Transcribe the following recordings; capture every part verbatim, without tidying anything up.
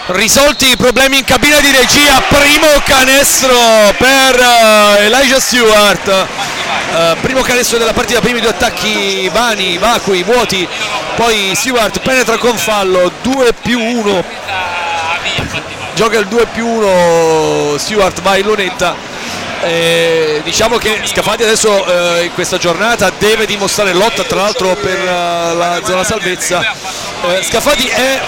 Risolti i problemi in cabina di regia, primo canestro per uh, Elijah Stewart, uh, primo canestro della partita, primi due attacchi vani, vacui, vuoti, poi Stewart penetra con fallo, due più uno, gioca il due più uno, Stewart va in lunetta. Eh, diciamo che Scafati adesso eh, in questa giornata deve dimostrare lotta, tra l'altro per uh, la zona salvezza. eh, Scafati è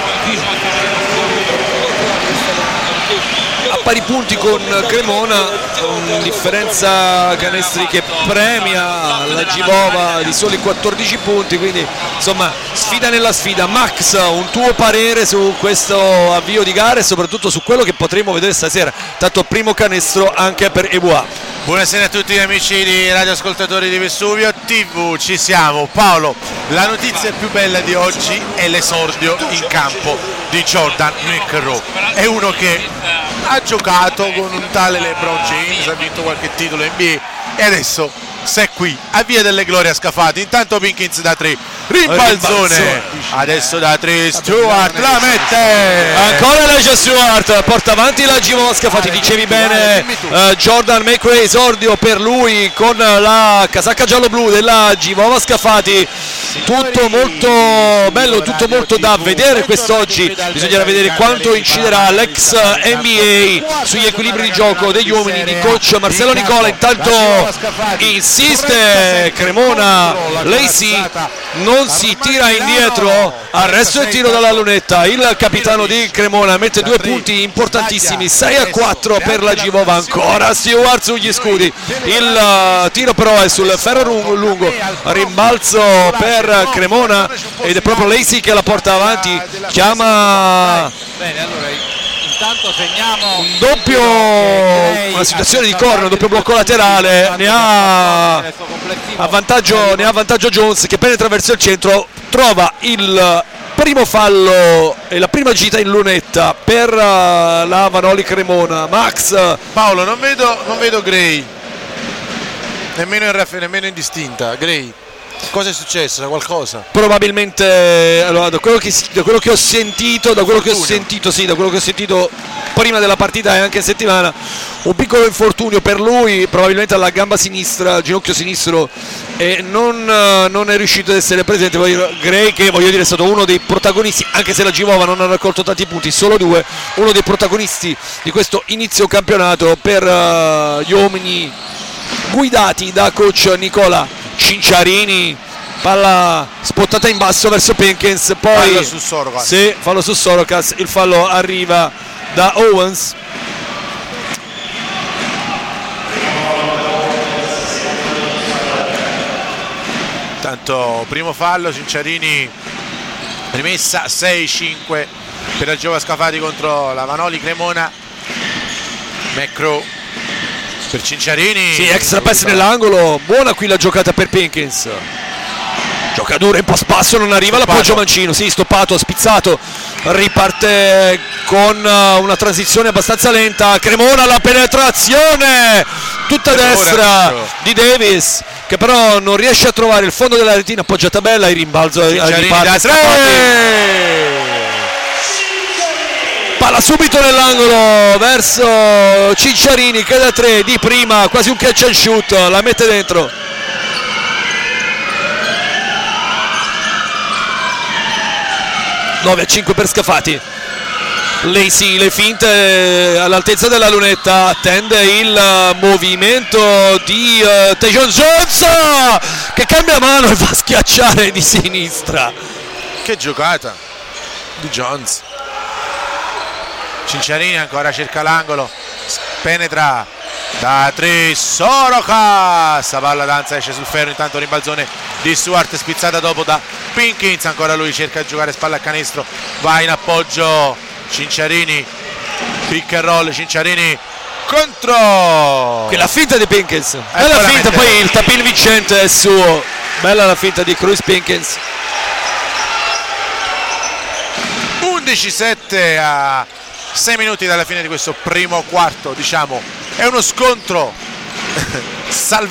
a pari punti con Cremona, differenza canestri che premia la Givova di soli quattordici punti, quindi insomma sfida nella sfida. Max, un tuo parere su questo avvio di gara e soprattutto su quello che potremo vedere stasera, tanto primo canestro anche per Ebois. Buonasera a tutti gli amici di radioascoltatori di Vesuvio tivù, ci siamo. Paolo, la notizia più bella di oggi è l'esordio in campo di Jordan McEnroe. È uno che ha giocato con un tale LeBron James, ha vinto qualche titolo N B A e adesso sei qui a Via delle Glorie a Scafati. Intanto Pinkins da tre, rimbalzone, adesso da tre Stewart la mette, ancora Elijah Stewart porta avanti la Givova Scafati. Dicevi bene, uh, Jordan McEnroe, esordio per lui con la casacca giallo-blu della Givova Scafati. Tutto molto bello, tutto molto da vedere quest'oggi. Bisognerà vedere quanto inciderà l'ex N B A sugli equilibri di gioco degli uomini di coach Marcello Nicola. Intanto insiste Cremona, Lacey non si tira indietro, arresto e tiro dalla lunetta. Il capitano di Cremona mette due punti importantissimi, sei a quattro per la Givova. Ancora Stewart sugli scudi, il tiro però è sul ferro lungo, rimbalzo per Cremona ed è proprio Lacey che la porta avanti, chiama bene, allora intanto segniamo un doppio, una situazione di corner, un doppio blocco laterale, ne ha avvantaggio, ne ha vantaggio Jones che penetra verso il centro, trova il primo fallo e la prima gita in lunetta per la Vanoli Cremona. Max, Paolo, non vedo, non vedo Gray, nemmeno in ref, nemmeno in distinta. Gray, cosa è successo? Qualcosa? Probabilmente, allora, da quello che, da quello che ho sentito, da quello che ho sentito, sì, da quello che ho sentito prima della partita e anche in settimana, un piccolo infortunio per lui, probabilmente alla gamba sinistra, al ginocchio sinistro, e non, non è riuscito ad essere presente. Gray, che voglio dire è stato uno dei protagonisti, anche se la Givova non ha raccolto tanti punti, solo due, uno dei protagonisti di questo inizio campionato per uh, gli uomini guidati da coach Nicola Cinciarini. Palla spottata in basso verso Pinkins, poi fallo su Sorokas. Sì, fallo su Sorokas, il fallo arriva da Owens. Tanto primo fallo, Cinciarini, rimessa sei cinque per la Givova Scafati contro la Vanoli Cremona. McEnroe per Cinciarini, sì, extra pass nell'angolo, buona qui la giocata per Pinkins, gioca dura in post passo, non arriva l'appoggio mancino, sì, stoppato, spizzato, riparte con una transizione abbastanza lenta. Cremona, la penetrazione tutta destra di Davis, che però non riesce a trovare il fondo della retina, appoggiata bella, il rimbalzo riparte, palla subito nell'angolo verso Cinciarini che da tre di prima, quasi un catch and shoot, la mette dentro. nove a cinque per Scafati. Lacey, le finte all'altezza della lunetta, attende il movimento di uh, Tejon Jones che cambia mano e va a schiacciare di sinistra. Che giocata di Jones. Cinciarini ancora cerca l'angolo, penetra da tre Sorokas, la palla danza, esce sul ferro, intanto rimbalzone di Stewart spizzata dopo da Pinkins, ancora lui cerca di giocare spalla a canestro, va in appoggio Cinciarini, pick and roll, Cinciarini contro, quella finta di Pinkins, bella finta, poi il tapin vincente è suo, bella la finta di Cruz Pinkins. undici sette a sei minuti dalla fine di questo primo quarto, diciamo è uno scontro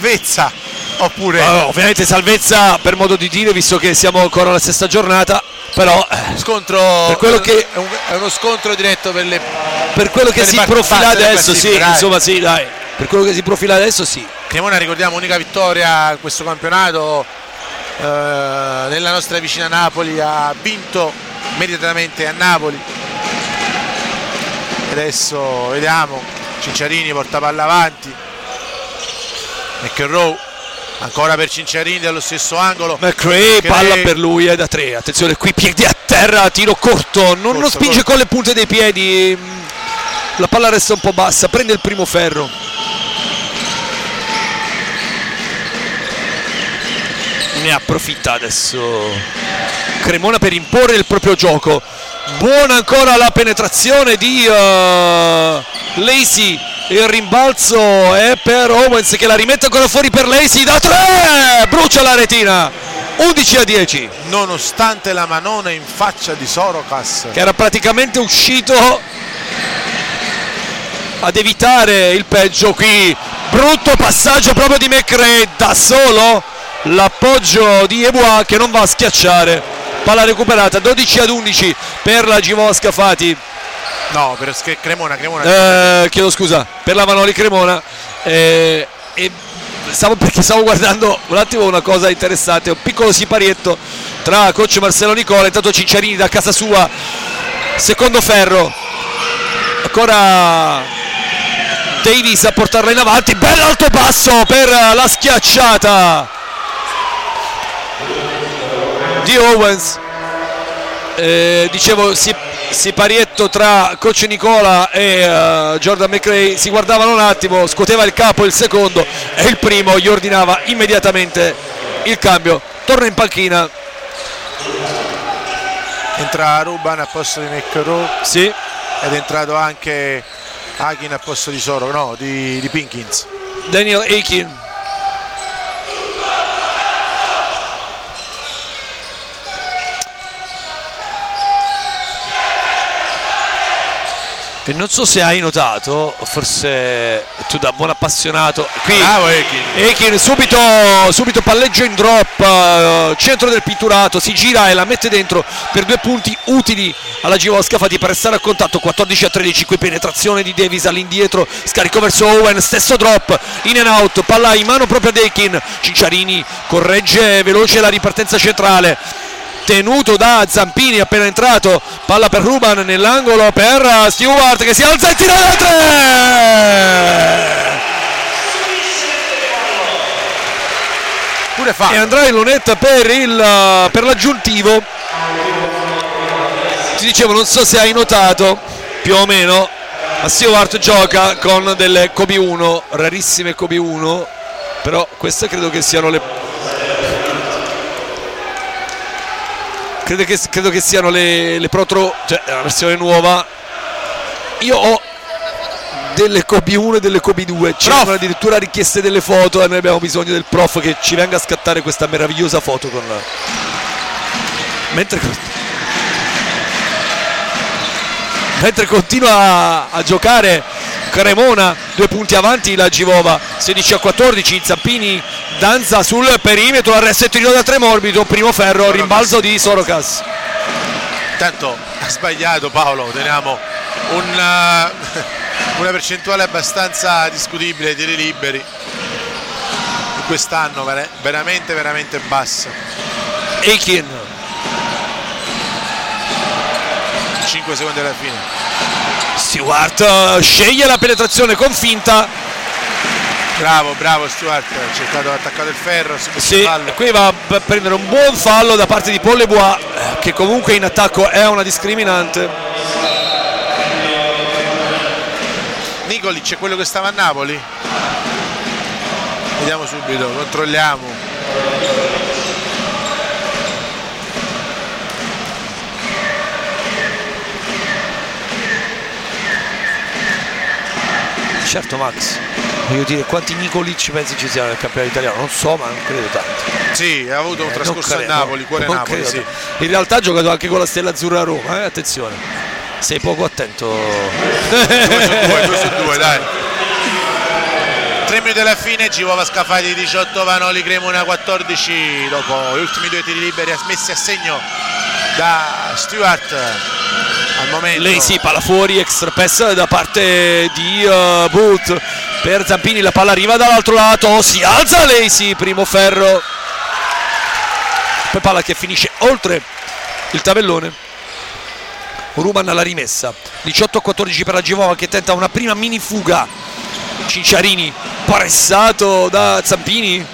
salvezza oppure oh, ovviamente salvezza per modo di dire, visto che siamo ancora alla sesta giornata, però scontro per quello che è, un, è uno scontro diretto per le per quello che per si le profila adesso, sì, dai. insomma sì, dai, per quello che si profila adesso sì. Cremona, ricordiamo, unica vittoria in questo campionato, eh, nella nostra vicina Napoli, ha vinto meritatamente a Napoli. Adesso vediamo, Cinciarini porta palla avanti, McEnroe ancora per Cinciarini dallo stesso angolo. McRae, palla per lui, è da tre, attenzione qui, piedi a terra, tiro corto, non, corto, non spinge corto. con le punte dei piedi, la palla resta un po' bassa, prende il primo ferro. Ne approfitta adesso Cremona per imporre il proprio gioco. Buona ancora la penetrazione di uh, Lacey, il rimbalzo è per Owens che la rimette ancora fuori per Lacey da tre, brucia la retina, undici a dieci, nonostante la manona in faccia di Sorokas che era praticamente uscito ad evitare il peggio. Qui brutto passaggio proprio di McRae, da solo l'appoggio di Ebois che non va a schiacciare. Palla recuperata, dodici ad undici per la Givova Scafati. No, per Cremona, Cremona. Eh, chiedo scusa, per la Manoli Cremona. Eh, e stavo, perché stavo guardando un attimo una cosa interessante, un piccolo siparietto tra coach Marcello Nicola, intanto Cinciarini da casa sua, secondo ferro. Ancora Davis a portarla in avanti, bell'alto passo per la schiacciata di Owens. Eh, dicevo si, siparietto tra coach Nicola e uh, Jordan McRae, si guardavano un attimo, scuoteva il capo il secondo e il primo gli ordinava immediatamente il cambio. Torna in panchina, entra Ruban al posto di McEnroe, sì, ed è entrato anche Akin al posto di Soro, no, di, di Pinkins. Daniel Akin. E non so se hai notato, forse tu da buon appassionato, qui bravo Akin. Akin subito, subito palleggio in drop, uh, centro del pitturato, si gira e la mette dentro per due punti utili alla Givova Scafati per restare a contatto. Quattordici a tredici, qui penetrazione di Davis all'indietro, scarico verso Owen, stesso drop, in and out, palla in mano proprio ad Akin. Cinciarini corregge veloce la ripartenza centrale, tenuto da Zampini appena entrato, palla per Ruban nell'angolo per Stewart che si alza e tira da tre, pure fa, e andrà in lunetta per, il, per l'aggiuntivo. Ti dicevo, non so se hai notato, più o meno, ma Stewart gioca con delle Kobe uno, rarissime Kobe uno, però queste credo che siano le Credo che, credo che siano le, le Protro, cioè la versione nuova. Io ho delle Kobe uno e delle Kobe due, c'erano addirittura richieste delle foto e noi abbiamo bisogno del prof che ci venga a scattare questa meravigliosa foto con la... mentre, mentre continua a, a giocare Cremona, due punti avanti la Givova, sedici a quattordici. Zampini danza sul perimetro, arresto e tiro da tre morbido, primo ferro, Sorokas. Rimbalzo di Sorokas. Intanto ha sbagliato Paolo, teniamo una, una percentuale abbastanza discutibile di tiri liberi in quest'anno, veramente veramente bassa. Akin, cinque secondi alla fine. Stewart sceglie la penetrazione con finta. Bravo, bravo Stewart, ha cercato, ha attaccato il ferro, sì, fallo. Qui va a prendere un buon fallo da parte di Paul Lebois, che comunque in attacco è una discriminante. Nikolic è quello che stava a Napoli? Vediamo subito, controlliamo. Certo Max, voglio dire, quanti Nikolic pensi ci siano nel campionato italiano? Non so, ma non credo tanti. Sì, ha avuto un eh, trascorso a Napoli, cuore non Napoli, sì. In realtà ha giocato anche con la Stella Azzurra a Roma, eh? Attenzione, sei poco attento. due su due, due su due, dai. tre minuti alla fine, Givova Scafati diciotto, Vanoli Cremona quattordici, dopo gli ultimi due tiri liberi messi a segno da Stewart al momento. Lei sì, palla fuori, extra pass da parte di uh, Booth per Zampini, la palla arriva dall'altro lato, si alza lei sì, primo ferro, poi palla che finisce oltre il tabellone. Ruban alla rimessa, diciotto a quattordici per la Gevova che tenta una prima mini fuga. Cinciarini pressato da Zampini,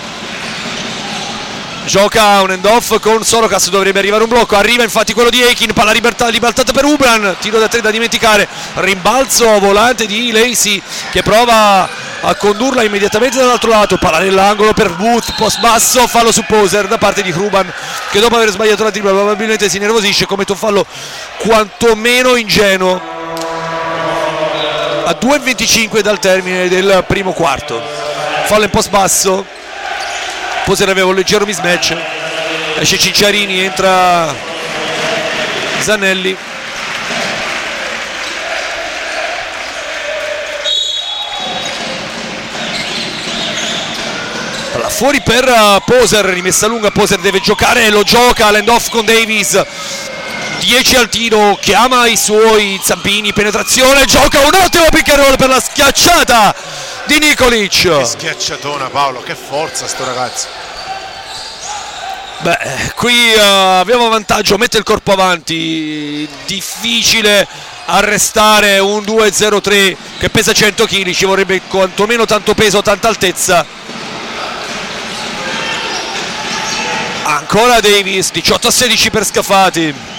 gioca un end off con Sorokas, dovrebbe arrivare un blocco, arriva infatti quello di Aiken, palla libertà, ribaltata per Ubran, tiro da tre da dimenticare, rimbalzo volante di Lacey che prova a condurla immediatamente dall'altro lato, palla nell'angolo per Booth, post basso, fallo su Poser da parte di Ruban che dopo aver sbagliato la tripla probabilmente si nervosisce, commette un fallo quantomeno ingenuo a due e venticinque dal termine del primo quarto. Fallo in post basso, Poser aveva un leggero mismatch, esce Cinciarini, entra Zanelli, palla fuori per Poser, rimessa lunga, Poser deve giocare e lo gioca, l'end off con Davis, dieci al tiro, chiama i suoi Zampini, penetrazione, gioca un ottimo pick and roll per la schiacciata di Nikolic. Che schiacciatona Paolo, che forza sto ragazzo. Beh, qui uh, abbiamo vantaggio, mette il corpo avanti, difficile arrestare un due zero tre che pesa cento chili, ci vorrebbe quantomeno tanto peso, tanta altezza. Ancora Davis, diciotto a sedici per Scafati.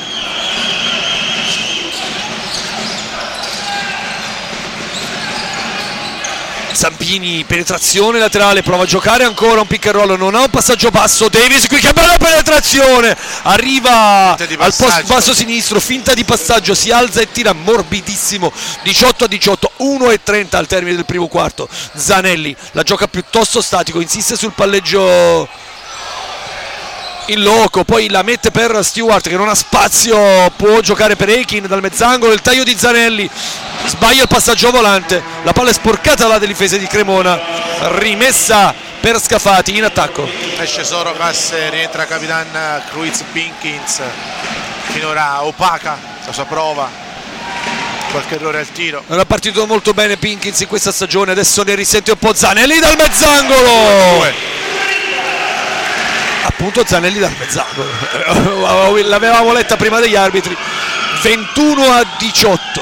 Zampini, penetrazione laterale, prova a giocare ancora un pick and roll, non ha un passaggio basso, Davis qui che bella penetrazione, arriva al post basso sinistro, finta di passaggio, si alza e tira morbidissimo, diciotto a diciotto, uno e trenta al termine del primo quarto. Zanelli la gioca piuttosto statico, insiste sul palleggio in loco, poi la mette per Stewart che non ha spazio, può giocare per Aiken dal mezzangolo, il taglio di Zanelli, sbaglia il passaggio volante, la palla è sporcata dalla difesa di Cremona, rimessa per Scafati in attacco. Esce Sorokas, rientra Capitan Cruiz Pinkins, finora opaca la sua prova, qualche errore al tiro. Non ha partito molto bene Pinkins in questa stagione, adesso ne risente un po' Zanelli dal mezzangolo. Appunto Zanelli dal mezzangolo, l'avevamo letta prima degli arbitri. Ventuno a diciotto.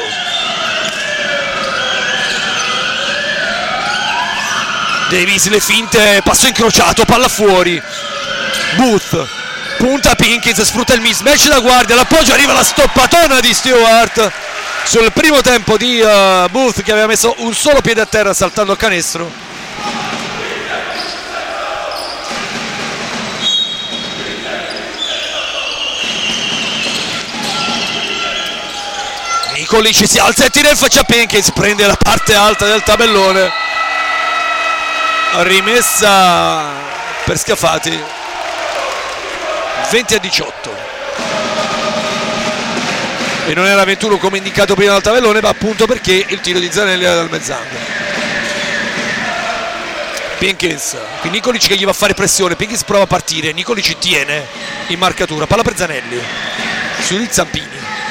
Davis le finte, passo incrociato, palla fuori, Booth punta Pinkins, sfrutta il mismatch da guardia, l'appoggio, arriva la stoppatona di Stewart sul primo tempo di uh, Booth che aveva messo un solo piede a terra saltando a canestro. Nikolic si alza e tira in faccia a Pinkins, prende la parte alta del tabellone, rimessa per Scafati, venti a diciotto, e non era ventuno come indicato prima dal tabellone, ma appunto perché il tiro di Zanelli era dal mezzangolo. Pinkins, qui Nikolic che gli va a fare pressione, Pinkins prova a partire, Nikolic tiene in marcatura, palla per Zanelli sugli Zampini.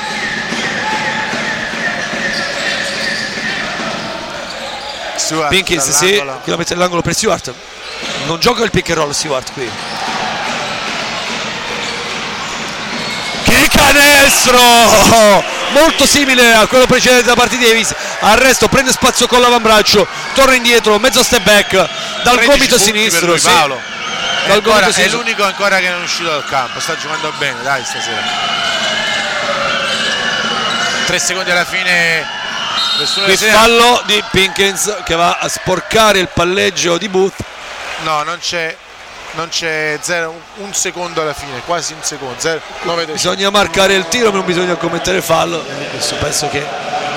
Stewart, Pinkins sì, che la mette nell'angolo per Stewart, non gioca il pick and roll Stewart qui. Che canestro molto simile a quello precedente da parte di Davis, arresto, prende spazio con l'avambraccio, torna indietro, mezzo step back dal gomito sinistro, lui, sì. Paolo. È, dal ancora, gomito è l'unico ancora che non è uscito dal campo, sta giocando bene dai stasera. Tre secondi alla fine. Il fallo di Pinkins che va a sporcare il palleggio di Booth. No, non c'è non c'è zero, un secondo alla fine, quasi un secondo, zero, nove, bisogna marcare il tiro ma non bisogna commettere fallo. Questo penso che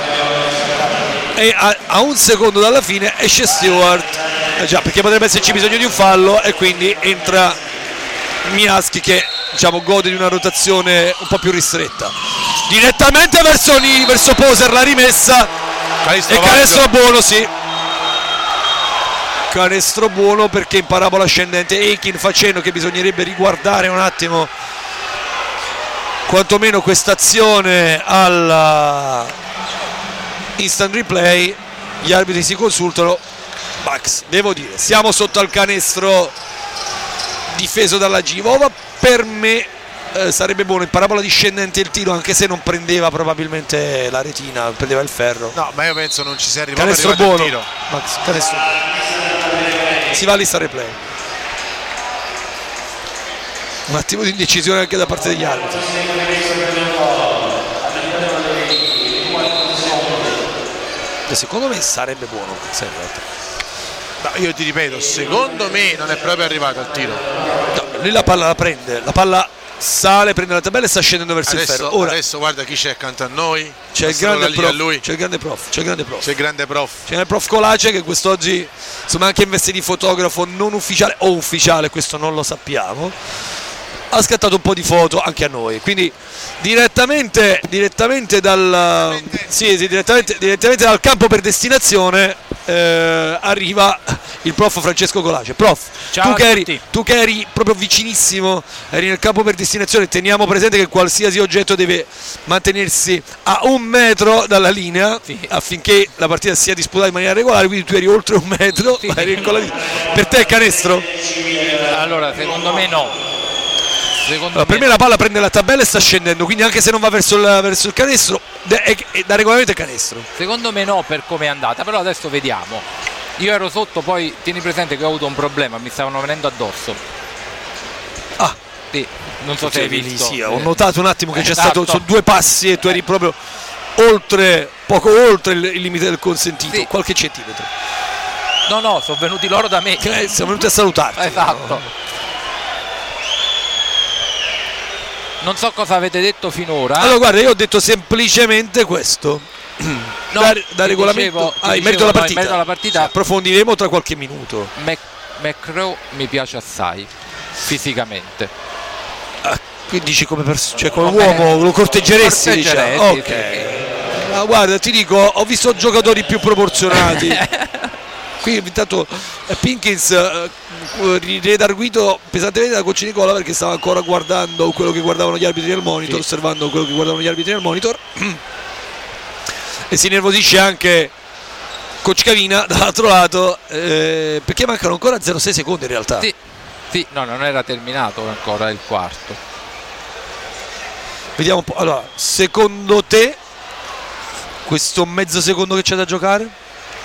e a, a un secondo dalla fine esce Stewart, eh già, perché potrebbe esserci bisogno di un fallo e quindi entra Miaschi che diciamo gode di una rotazione un po' più ristretta. Direttamente verso, verso Poser la rimessa Calistro e canestro buono, sì, canestro buono perché in parabola ascendente Aiken fa cenno che bisognerebbe riguardare un attimo quantomeno questa azione al instant replay, gli arbitri si consultano. Max, devo dire, siamo sotto al canestro difeso dalla Givova. Per me eh, sarebbe buono in parabola discendente il tiro, anche se non prendeva probabilmente la retina, prendeva il ferro. No, ma io penso non ci sia arrivato, canestro arrivato buono, il tiro. Max, canestro. Si va all'insta replay. Un attimo di indecisione anche da parte degli arbitri. E secondo me sarebbe buono, in realtà. No, io ti ripeto, secondo me non è proprio arrivato al tiro. No, lui la palla la prende, la palla sale, prende la tabella e sta scendendo verso adesso, il ferro. Ora adesso guarda chi c'è accanto a noi. c'è il grande prof, lui. c'è il grande prof, c'è il grande prof. C'è il grande prof. C'è il prof Colace che quest'oggi, insomma, anche in veste di fotografo non ufficiale o ufficiale, questo non lo sappiamo, ha scattato un po' di foto anche a noi, quindi direttamente direttamente dal sì, sì, direttamente, direttamente dal campo per destinazione eh, arriva il prof Francesco Colace. Prof, tu che, eri, tu che eri proprio vicinissimo, eri nel campo per destinazione, teniamo presente che qualsiasi oggetto deve mantenersi a un metro dalla linea, sì, affinché la partita sia disputata in maniera regolare, quindi tu eri oltre un metro, sì. eri con la... Per te è canestro? Allora, secondo me no. Allora, per me la palla prende la tabella e sta scendendo, quindi anche se non va verso il, verso il canestro, è, è, da regolamento è canestro. Secondo me no, per come è andata, però adesso vediamo. Io ero sotto, poi tieni presente che ho avuto un problema, mi stavano venendo addosso. Ah, sì, non so se hai visto. Sì, ho notato un attimo che esatto. c'è stato sono due passi e tu eri proprio oltre, poco oltre il, il limite del consentito, sì, qualche centimetro. No, no, sono venuti loro da me. Eh, siamo venuti a salutarti. Esatto. No? Non so cosa avete detto finora. Allora guarda, io ho detto semplicemente questo. No, da, da regolamento dicevo, ah, in merito merito alla no, partita, in merito alla partita sì, approfondiremo tra qualche minuto. Mac- McEnroe mi piace assai fisicamente. Ah, quindi dici come, pers- cioè come uomo lo corteggeresti, diciamo. Ok. Sì. Ma guarda, ti dico, ho visto giocatori più proporzionati. Qui intanto Pinkins eh, redarguito pesantemente da coach Nicola, perché stava ancora guardando quello che guardavano gli arbitri nel monitor, sì, osservando quello che guardavano gli arbitri nel monitor. E si nervosisce anche coach Cavina dall'altro lato, eh, perché mancano ancora zero virgola sei secondi in realtà. Sì, sì, no, non era terminato ancora il quarto. Vediamo un po'. Allora, secondo te questo mezzo secondo che c'è da giocare?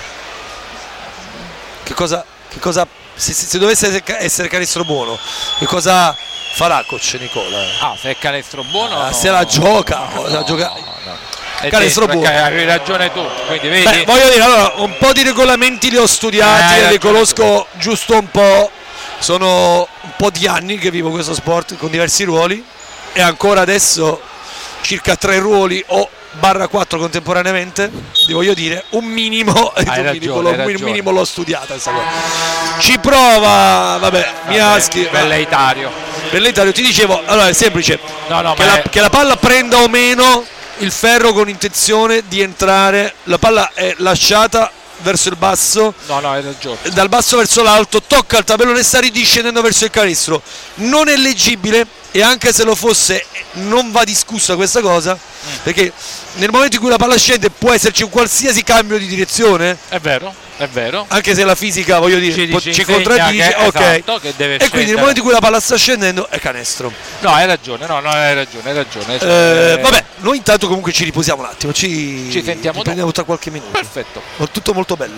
Che cosa, che cosa se, se, se dovesse essere canestro buono, che cosa farà coach Nicola? Ah, se è canestro buono, ah, no, se la gioca, no, la no, gioca... no. Canestro buono. Hai ragione tu, quindi vedi. Beh, voglio dire, allora, un po' di regolamenti li ho studiati, eh, li conosco tu. giusto un po'. Sono un po' di anni che vivo questo sport con diversi ruoli e ancora adesso circa tre ruoli o barra quattro contemporaneamente, ti voglio dire, un minimo, hai un, ragione, minimo hai un ragione. minimo l'ho studiata questa cosa. Ci prova, vabbè, Miaschi. Velleitario. Velleitario, ti dicevo, allora è semplice, no, no, che, la, è... che la palla prenda o meno il ferro con intenzione di entrare, la palla è lasciata verso il basso, no no hai ragione, dal basso verso l'alto, tocca il tabellone e sta ridiscendendo verso il canestro, non è leggibile, e anche se lo fosse non va discussa questa cosa, mm. perché nel momento in cui la palla scende può esserci un qualsiasi cambio di direzione, è vero, è vero, anche se la fisica, voglio dire, ci, ci, ci contraddice, che, ok, esatto, che deve e quindi nel momento in cui la palla sta scendendo è canestro. No, hai ragione, no, no, hai ragione, hai ragione. Cioè, eh, vabbè, noi intanto comunque ci riposiamo un attimo, ci, ci sentiamo prendiamo tra qualche minuto. Perfetto. Tutto molto bello.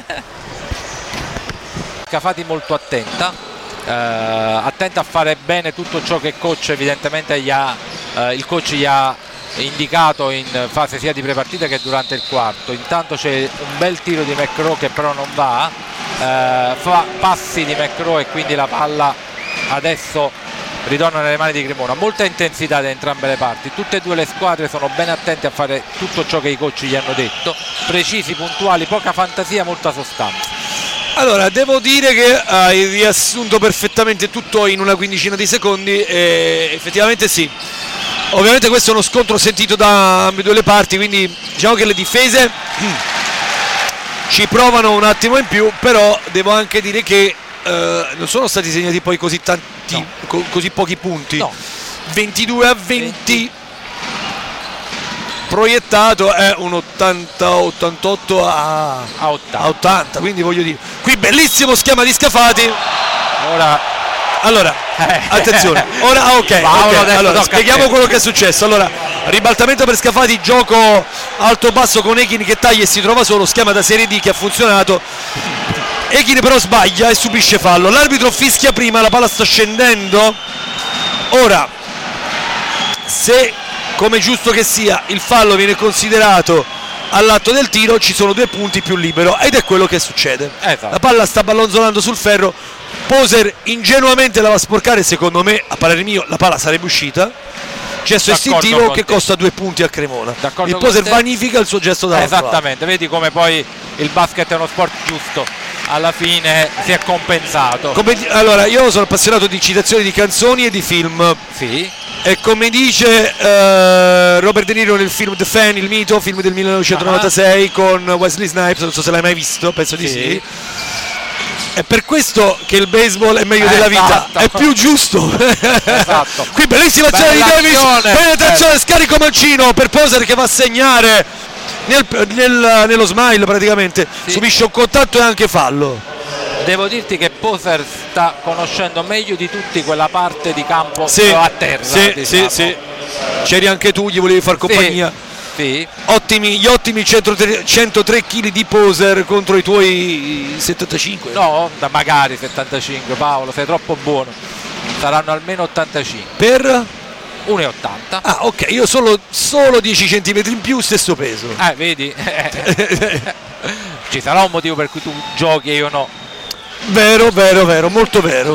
Cafati molto attenta, eh, attenta a fare bene tutto ciò che il coach evidentemente gli ha, eh, il coach gli ha indicato in fase sia di prepartita che durante il quarto. Intanto c'è un bel tiro di McEnroe che però non va, eh, fa passi di McEnroe e quindi la palla adesso ritorna nelle mani di Cremona. Molta intensità da entrambe le parti, tutte e due le squadre sono ben attente a fare tutto ciò che i coach gli hanno detto, precisi, puntuali, poca fantasia, molta sostanza. Allora, devo dire che hai riassunto perfettamente tutto in una quindicina di secondi e effettivamente sì. Ovviamente questo è uno scontro sentito da ambedue le parti, quindi diciamo che le difese ci provano un attimo in più, però devo anche dire che eh, non sono stati segnati poi così tanti, no. co- così pochi punti. No. ventidue a venti, proiettato è un ottanta ottantotto a, a ottanta. a ottanta, quindi voglio dire, qui bellissimo schema di Scafati. Ora allora attenzione, ora ah, ok, Paolo, okay. Allora, spieghiamo quello che è successo. Allora, ribaltamento per Scafati, gioco alto basso con Echin che taglia e si trova solo, schema da Serie D che ha funzionato. Echin però sbaglia e subisce fallo, l'arbitro fischia prima, la palla sta scendendo. Ora, se come giusto che sia il fallo viene considerato all'atto del tiro, ci sono due punti più libero, ed è quello che succede. Esatto. La palla sta ballonzolando sul ferro, Poser ingenuamente la va a sporcare, secondo me a parere mio la palla sarebbe uscita, gesto istintivo che te. Costa due punti a Cremona. D'accordo, il Poser vanifica il suo gesto da esattamente, vedi come poi il basket è uno sport giusto, alla fine si è compensato. Come, allora, io sono appassionato di citazioni di canzoni e di film. Sì. E come dice uh, Robert De Niro nel film The Fan, il mito, film del millenovecentonovantasei uh-huh. con Wesley Snipes, non so se l'hai mai visto, penso di sì, sì. È per questo che il baseball è meglio eh, della vita, esatto. È più giusto. Esatto. Qui bellissima azione di Davis, penetrazione, scarico mancino per Poser che va a segnare nel, nel, nello smile praticamente, sì. Subisce un contatto e anche fallo. Devo dirti che Poser sta conoscendo meglio di tutti quella parte di campo, sì, a terra. Sì, diciamo. sì, sì. C'eri anche tu, gli volevi far compagnia. Sì, sì. Ottimi, gli ottimi centotré chili di Poser contro i tuoi settantacinque. No, magari settantacinque, Paolo, sei troppo buono. Saranno almeno ottantacinque. Per? uno virgola ottanta. Ah, ok, io solo, solo dieci centimetri in più, stesso peso. Eh, vedi? Ci sarà un motivo per cui tu giochi e io no. Vero, vero, vero, molto vero.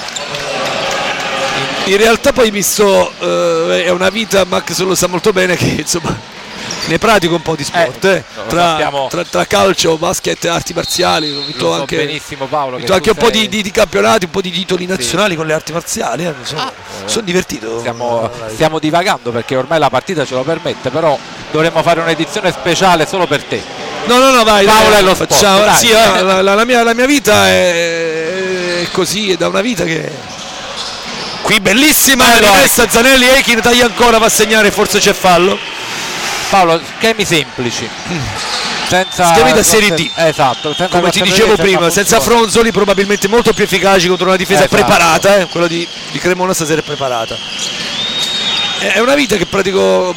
In realtà poi visto eh, è una vita, Max lo sa molto bene, che insomma ne pratico un po' di sport, eh, eh. Tra, tra, tra calcio, basket, arti marziali. Ho vinto lo so anche, benissimo, Paolo, vinto anche un sei... po' di, di, di campionati, un po' di titoli nazionali, sì, con le arti marziali. Eh. Sono, ah, sono divertito. Stiamo, stiamo divagando perché ormai la partita ce lo permette, però dovremmo fare un'edizione speciale solo per te. No, no, no, vai, Paolo dai, è lo sport, facciamo, dai. Sì, la, la, la, mia, la mia vita è, è così, è da una vita che... Qui bellissima allora, rimessa, Zanelli, Echin taglia ancora, va a segnare, forse c'è fallo. Paolo, schemi semplici. Senza schemi da Serie D, esatto, senza come ti dicevo prima, senza Fronzoli, probabilmente molto più efficaci contro una difesa esatto. preparata, eh? Quello di, di Cremona stasera è preparata. È una vita che pratico,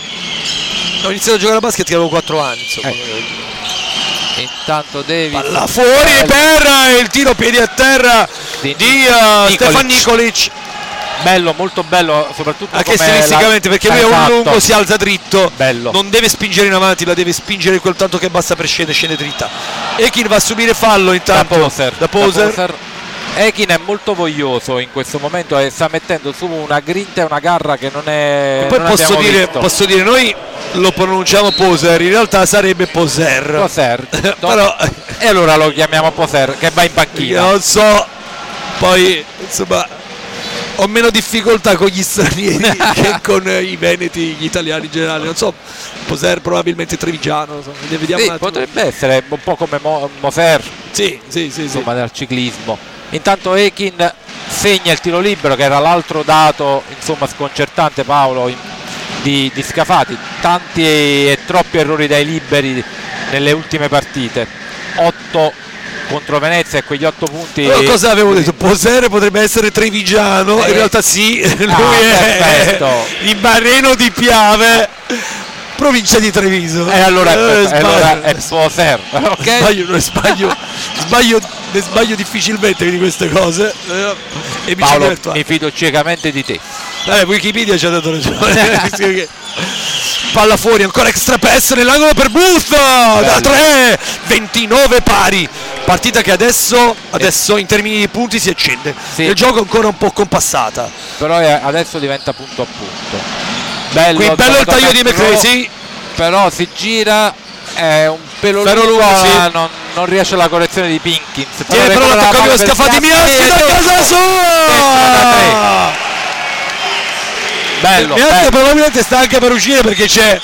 ho iniziato a giocare a basket che avevo quattro anni, insomma. Eh. Intanto Davis, palla fuori per il tiro piedi a terra di, di uh, Stefan Nikolic. Bello, molto bello, soprattutto anche come stilisticamente, la... perché lui esatto. è un lungo, si alza dritto, bello. Non deve spingere in avanti, la deve spingere quel tanto che basta per scendere, scende dritta. Echin va a subire fallo intanto da Poser, da Poser. Da Poser. Echin è molto voglioso in questo momento e sta mettendo su una grinta e una garra che non è. E poi non posso dire, posso dire, noi lo pronunciamo Poser, in realtà sarebbe Poser. Poser. Però... E allora lo chiamiamo Poser, che va in panchina. Non so, poi insomma ho meno difficoltà con gli stranieri che con i veneti, gli italiani in generale. Non so, Poser probabilmente trevigiano, so, vediamo sì, un attimo. Potrebbe essere un po' come Mo- Moser. Sì, sì, sì, insomma, sì. Del ciclismo. Intanto Echin segna il tiro libero, che era l'altro dato insomma sconcertante, Paolo, in, di, di Scafati. Tanti e troppi errori dai liberi nelle ultime partite. otto contro Venezia e quegli otto punti. Oh, cosa avevo detto? Poser potrebbe essere trevigiano, eh. in realtà sì, lui ah, è il Barreno di Piave, provincia di Treviso. E allora, eh, è, allora è Poser, okay? Sbaglio, no, sbaglio, sbaglio, ne sbaglio difficilmente di queste cose. E Paolo, mi, mi fido ciecamente di te. Eh, Wikipedia ci ha dato ragione. Palla fuori, ancora extra pass nell'angolo per Booth da tre, ventinove pari. Partita che adesso, adesso in termini di punti si accende. Sì. Il gioco è ancora un po' compassata. Però adesso diventa punto a punto. Bello, qui bello il taglio di McCrazy. Però si gira, è un pelo lungo, lungo sì. non, non riesce la correzione di Pinkins. Tiene però l'attacco di Scafati, Miaschi da casa sua. Bello, bello. Probabilmente sta anche per uscire perché c'è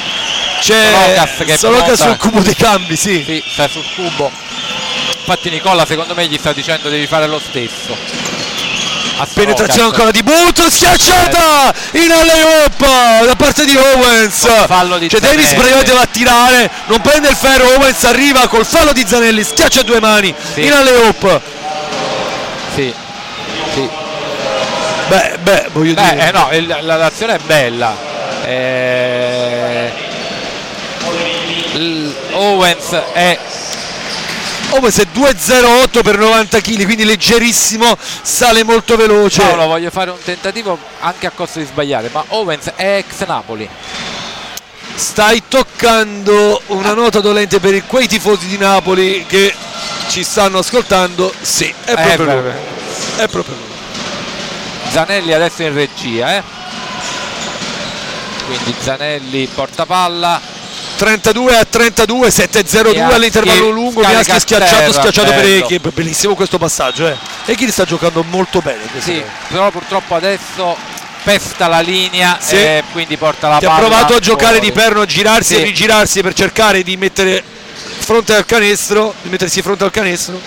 c'è Soloca sul cubo dei cambi, sì. Sì, sta sul cubo. Infatti Nicola secondo me gli sta dicendo devi fare lo stesso. penetrazione ancora di Booth, schiacciata in alley-oop da parte di Owens. Fallo di cioè Davis praticamente va a tirare, non prende il ferro, Owens arriva col fallo di Zanelli, schiaccia due mani sì. in alley-oop. Sì, sì. Beh, beh, voglio beh, dire. Eh no, il, la l'azione è bella. Eh, Owens è Owens è due zero otto per novanta chili, quindi leggerissimo, sale molto veloce. Paolo, voglio fare un tentativo anche a costo di sbagliare, ma Owens è ex Napoli. Stai toccando una nota dolente per quei tifosi di Napoli che ci stanno ascoltando. Sì, è proprio eh, lui. È proprio lui. Zanelli adesso in regia, eh? Quindi Zanelli porta palla. trentadue a trentadue, sette zero due all'intervallo lungo. Miaschi schiacciato, schiacciato per Eki. Bellissimo questo passaggio, eh. Eki sta giocando molto bene. Sì, però purtroppo adesso pesta la linea sì. e quindi porta la Ti palla. Ha provato a giocare fuori. di perno, a girarsi sì. e rigirarsi per cercare di mettere fronte al canestro, di mettersi fronte al canestro.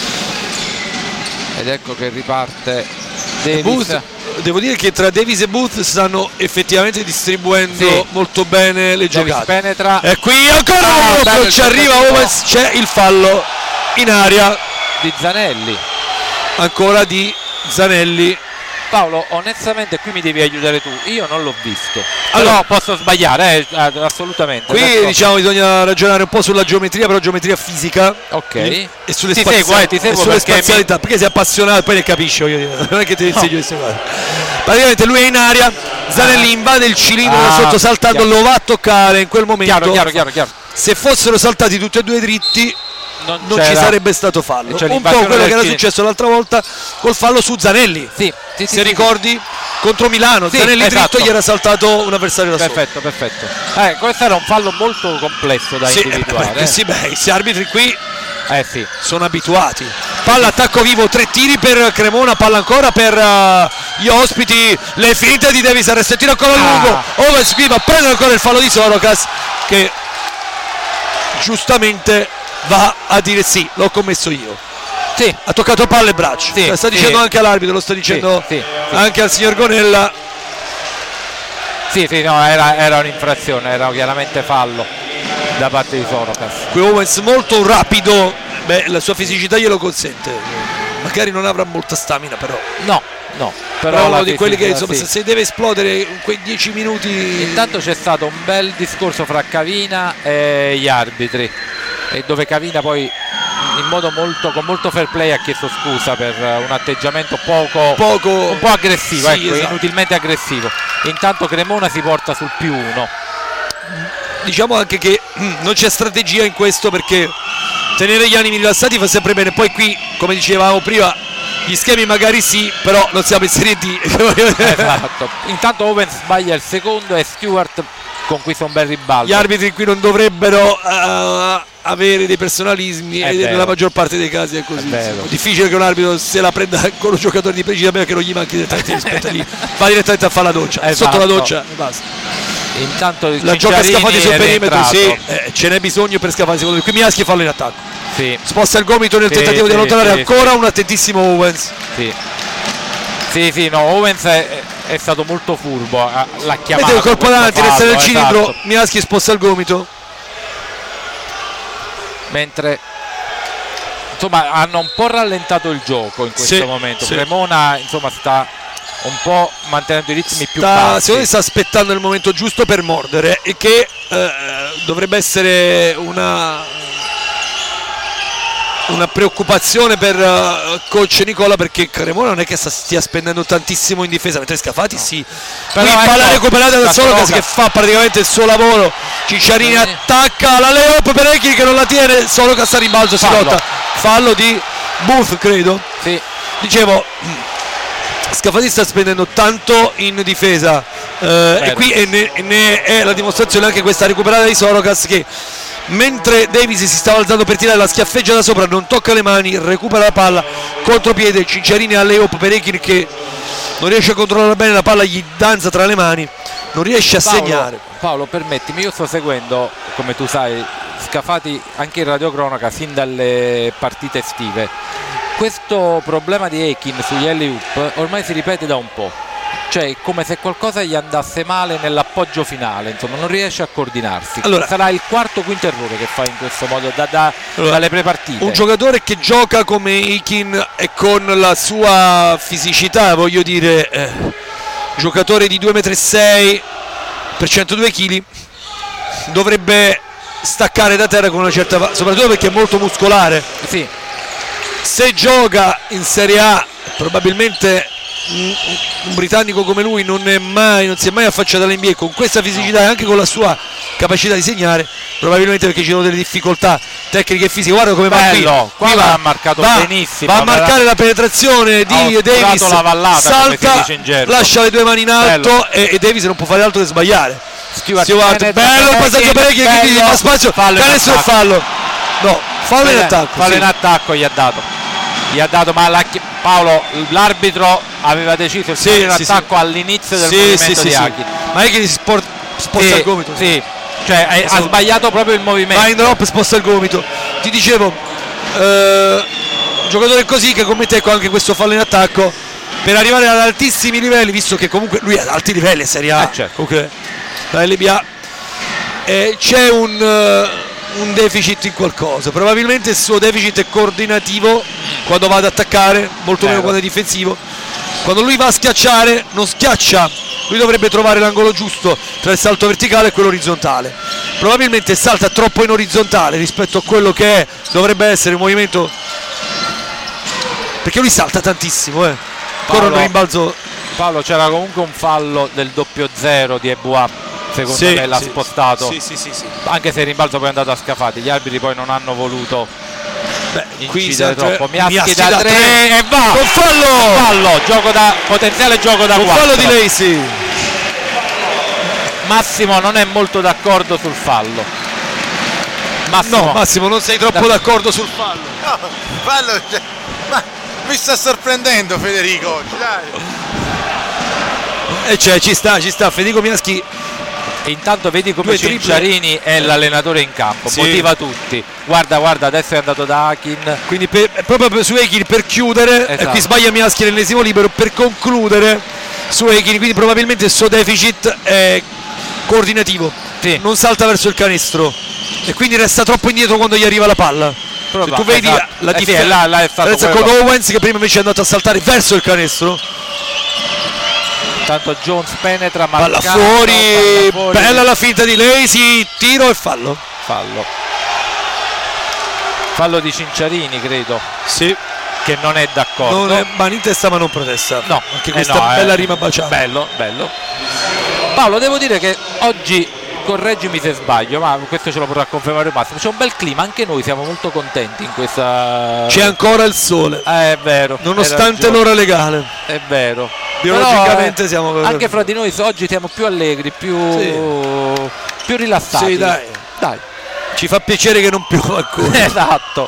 Ed ecco che riparte Davis. Booth, devo dire che tra Davis e Booth stanno effettivamente distribuendo sì. molto bene le giocate. Penetra. E qui ancora ah, non ci arriva Owens, c'è il fallo in aria di Zanelli. Ancora di Zanelli. Paolo, onestamente qui mi devi aiutare tu, io non l'ho visto. Allora, però posso sbagliare, eh, assolutamente. Qui adesso... diciamo bisogna ragionare un po' sulla geometria, però geometria fisica. Ok. E sulle, ti spazia- seguo, eh, ti seguo e sulle perché spazialità, mi... perché sei appassionato, poi ne capisci, non è che ti insegno queste cose. Praticamente lui è in aria, Zanelli ah. invade il cilindro ah, da sotto saltando, chiaro. Lo va a toccare in quel momento. Chiaro, chiaro, chiaro, chiaro. Se fossero saltati tutti e due dritti non, non ci sarebbe stato fallo. Cioè, un po' quello che era successo l'altra volta col fallo su Zanelli. Sì, sì, se sì, ricordi sì. contro Milano, sì, Zanelli esatto. dritto, gli era saltato un avversario da perfetto, sopra. Perfetto, perfetto. Eh, questo era un fallo molto complesso da sì, individuare. Eh, sì, beh, questi arbitri qui eh, sì. sono abituati. Palla attacco vivo, tre tiri per Cremona, palla ancora per uh, gli ospiti, le finte di Davis, arresto tiro ancora a lungo. Ah. Owens qui va a prendere ancora il fallo di Sorokas che giustamente va a dire sì, l'ho commesso io. Sì. Ha toccato palla e braccio. Sì, sta sì. dicendo anche all'arbitro, lo sta dicendo sì, sì, sì. anche al signor Gonella. Sì, sì, no, era, era un'infrazione, era chiaramente fallo da parte di Sorokas. Qui Owens molto rapido, beh, la sua fisicità glielo consente. Magari non avrà molta stamina, però. No, no. Però, però uno di quelli che insomma sì. se deve esplodere in quei dieci minuti. Intanto c'è stato un bel discorso fra Cavina e gli arbitri, e dove Cavina poi in modo molto, con molto fair play ha chiesto scusa per un atteggiamento poco, poco un po' aggressivo, sì, ecco, esatto. inutilmente aggressivo. Intanto Cremona si porta sul più uno. Diciamo anche che non c'è strategia in questo, perché tenere gli animi rilassati fa sempre bene. Poi qui, come dicevamo prima, gli schemi magari sì, però non siamo in Serie D. Esatto. Intanto Owens sbaglia il secondo e Stewart conquista un bel ribalto. Gli arbitri qui non dovrebbero uh, avere dei personalismi, è e vero. Nella maggior parte dei casi è così. È difficile che un arbitro se la prenda con un giocatore di precisa, che non gli manchi direttamente rispetto a lì. Va direttamente a fare la doccia, esatto. Sotto la doccia e basta. Intanto la gioca Scafati sul perimetro, sì, eh, ce n'è bisogno per Scafati, secondo me. Qui Miaschi fallo in attacco. Sì. Sposta il gomito nel sì, tentativo sì, di allontanare sì, ancora sì. un attentissimo Owens. Sì, sì, sì, no, Owens è, è stato molto furbo, l'ha chiamato. Vede il colpo davanti, resta nel cilindro, esatto. Miaschi sposta il gomito. Mentre insomma hanno un po' rallentato il gioco in questo sì, momento. Sì. Cremona insomma sta un po' mantenendo i ritmi più sta, bassi. Secondo me sta aspettando il momento giusto per mordere, e che eh, dovrebbe essere una una preoccupazione per uh, coach Nicola, perché Cremona non è che sta, stia spendendo tantissimo in difesa, mentre Scafati no. sì. Però qui palla ecco, recuperata da Sorokas che fa praticamente il suo lavoro. Cicciarini sì. attacca la layup per Eki che non la tiene, Sorokas a ribalzo, si lotta. Fallo di Booth, credo. Sì. Dicevo, Scafati sta spendendo tanto in difesa, eh, e qui ne, ne è la dimostrazione anche questa recuperata di Sorokas, che mentre Davis si stava alzando per tirare, la schiaffeggia da sopra, non tocca le mani, recupera la palla, contropiede, Cicciarini a layup per Ekin che non riesce a controllare bene la palla, gli danza tra le mani, non riesce a Paolo, segnare. Paolo, permettimi, io sto seguendo, come tu sai, Scafati anche in radiocronaca sin dalle partite estive, questo problema di Aikin sugli alley-oop ormai si ripete da un po', cioè è come se qualcosa gli andasse male nell'appoggio finale, insomma non riesce a coordinarsi. Allora, sarà il quarto o quinto errore che fa in questo modo da, da, allora, dalle prepartite. Un giocatore che gioca come Aikin e con la sua fisicità, voglio dire, eh, giocatore di due virgola sei metri per centodue chili, dovrebbe staccare da terra con una certa, soprattutto perché è molto muscolare. Sì. Se gioca in Serie A, probabilmente un, un britannico come lui non, è mai, non si è mai affacciato all'N B A con questa fisicità e anche con la sua capacità di segnare, probabilmente perché ci sono delle difficoltà tecniche e fisiche. Guarda come Bello, va qui, qua qui va, va, ha marcato va, benissimo, va a marcare la penetrazione di Davis, la vallata, salta, lascia le due mani in alto e, e Davis non può fare altro che sbagliare. Stewart, Stewart, bello il passaggio parecchio, quindi fa spazio, canestro e fallo. No, fallo in attacco. Fallo sì. in attacco gli ha dato. Gli ha dato, ma la, Paolo, l'arbitro aveva deciso il sì, fallo in sì, attacco sì. all'inizio del sì, movimento sì, di sì, Aikin. Sì. Ma Aikin si sport, sposta sì, il gomito. Sì, cioè è, ha sbagliato proprio il movimento. Va in drop, sposta il gomito. Ti dicevo, eh, un giocatore così che commette ecco anche questo fallo in attacco per arrivare ad altissimi livelli, visto che comunque lui è ad alti livelli, Serie A. Eh, certo. Comunque la L B A. Eh, c'è un, uh, un deficit in qualcosa, probabilmente il suo deficit è coordinativo quando va ad attaccare, molto Vero. meno quando è difensivo. Quando lui va a schiacciare non schiaccia, lui dovrebbe trovare l'angolo giusto tra il salto verticale e quello orizzontale, probabilmente salta troppo in orizzontale rispetto a quello che è, dovrebbe essere un movimento, perché lui salta tantissimo, eh. Corre un rimbalzo. Paolo, c'era comunque un fallo del doppio zero di Ebois, secondo sì, me l'ha sì, spostato, sì, sì, sì, sì. anche se il rimbalzo poi è andato a Scafati, gli arbitri poi non hanno voluto Beh, incidere troppo. Miaschi Miaschi da, da tre e va con fallo, fallo, gioco da, potenziale gioco da con quattro. fallo di Lacey. Massimo non è molto d'accordo sul fallo. Massimo, No, Massimo, non sei troppo da... d'accordo sul fallo. No, fallo, cioè, ma mi sta sorprendendo Federico oggi, dai. E cioè ci sta, ci sta, Federico Miaschi. E intanto vedi come Due Cinciarini triple. è l'allenatore in campo, Sì. motiva tutti. Guarda, guarda, adesso è andato da Aikin. Quindi per, proprio per, su Aikin per chiudere, Esatto. e qui sbaglia Miaschi nell'ennesimo libero per concludere su Aikin, quindi probabilmente il suo deficit è coordinativo, Sì. non salta verso il canestro e quindi resta troppo indietro quando gli arriva la palla. Se tu vedi esatto. la Eh sì, differenza là, là è stato con quello. Owens che prima invece è andato a saltare verso il canestro. Intanto Jones penetra, Palla marcato, fuori, palla fuori, bella la finta di Lacey, tiro e fallo. fallo. Fallo di Cinciarini, credo, Sì, che non è d'accordo. non è mano in testa ma non protesta. No, anche eh questa no, bella eh, rima baciata. Bello, bello. Paolo, devo dire che oggi, correggimi se sbaglio, ma questo ce lo potrà confermare Massimo, c'è un bel clima, anche noi siamo molto contenti in questa... C'è ancora il sole, Eh, è vero, nonostante hai ragione. l'ora legale. È vero. Biologicamente Però, eh, siamo anche fra di noi oggi siamo più allegri, più, Sì. più rilassati. Sì, dai. Dai. Ci fa piacere che non piova ancora. Esatto.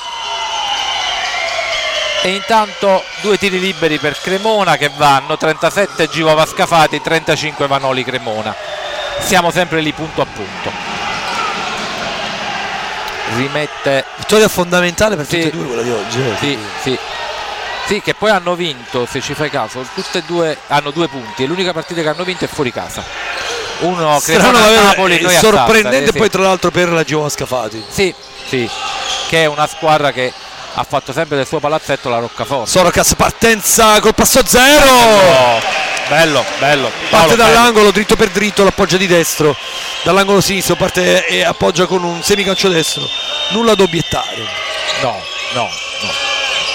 E intanto due tiri liberi per Cremona che vanno, trentasette Givova Scafati, trentacinque Vanoli Cremona. Siamo sempre lì punto a punto. Rimette Vittoria fondamentale per Sì. tutte e due quella di oggi. eh. Sì, sì. Sì, che poi hanno vinto, se ci fai caso, tutte e due hanno due punti e l'unica partita che hanno vinto è fuori casa. Uno Strano, Cremona aveva- Napoli, noi è a sorprendente Sassari, sì. poi tra l'altro per la Givova Scafati. Sì, sì, che è una squadra che ha fatto sempre del suo palazzetto la roccaforte. Sorocas, partenza col passo zero. Oh, bello, bello. Parte Paolo, dall'angolo dritto per dritto, l'appoggia di destro, dall'angolo sinistro parte e appoggia con un semicancio destro. Nulla da obiettare. bello. No, no, no.